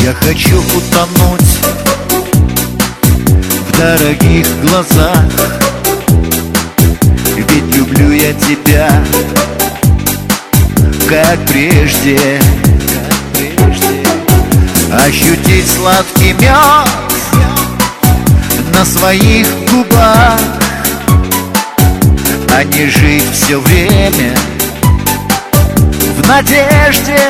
Я хочу утонуть в дорогих глазах, ведь люблю я тебя, как прежде. Ощутить сладкий мед на своих губах, а не жить все время в надежде.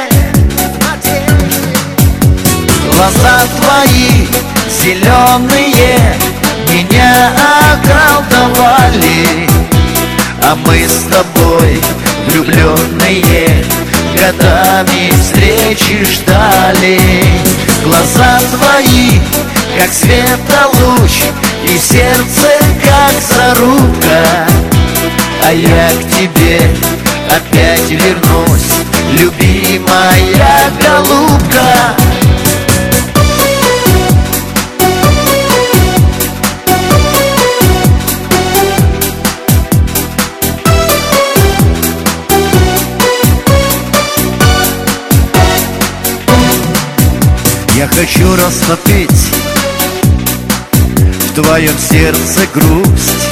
Глаза твои зеленые меня околдовали, а мы с тобой влюбленные годами встречи ждали. Глаза твои, как светолуч, и сердце, как зарубка, а я к тебе опять вернусь, любимая голубка. Я хочу растопить в твоем сердце грусть,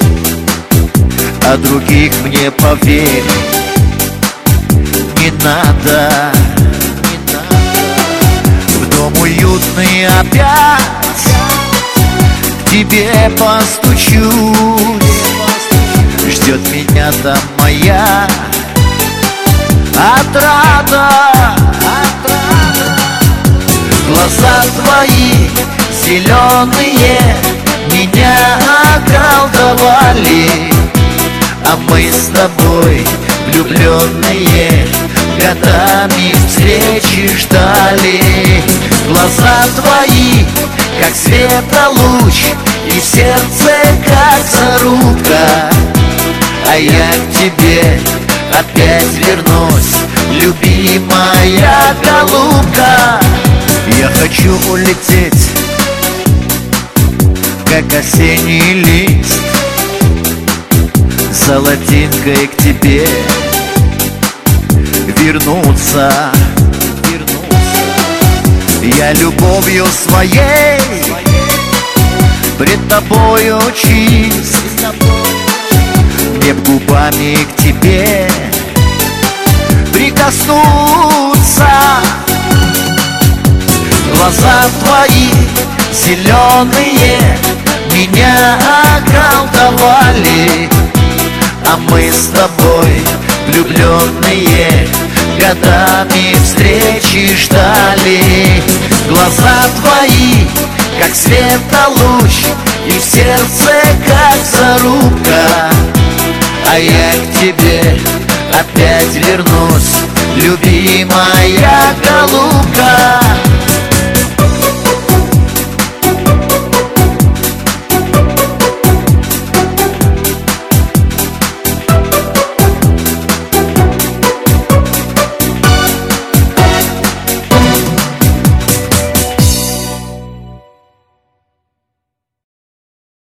а других мне, поверь, не надо. В дом уютный опять к тебе постучусь, ждет меня там моя отрада. Глаза твои зеленые меня околдовали, а мы с тобой влюбленные годами встречи ждали. Глаза твои, как светолуч, и сердце, как зарубка, а я к тебе опять вернусь, любимая голубка. Я хочу улететь, как осенний лист, золотинкой к тебе вернуться. Я любовью своей пред тобою чист, мне б губами к тебе прикоснуться. Глаза твои зеленые меня околдовали, а мы с тобой влюбленные годами встречи ждали. Глаза твои, как светолуч, и в сердце, как зарубка, а я к тебе опять вернусь, любимая голубка.